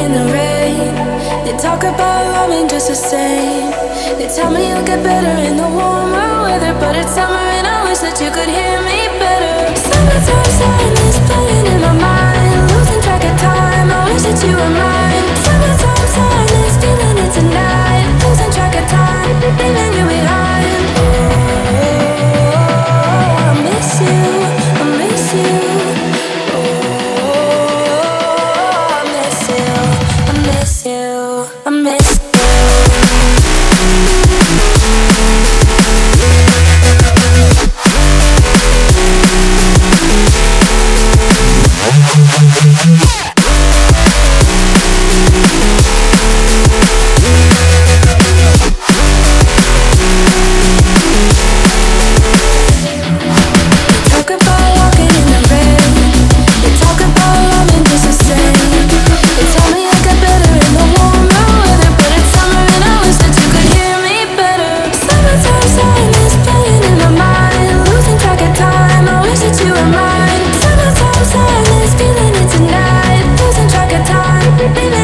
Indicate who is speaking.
Speaker 1: in the rain. They talk about loving just the same. They tell me you'll get better in the warmer weather, but it's summer and I wish that you could hear me better. Summertime sadness playing in my mind, losing track of time. I wish that you were mine. Summertime sadness, feeling it tonight, losing track of time, leaving you behind. Oh, I miss you, I miss you. Oh, I miss you, I miss you, I miss you. Baby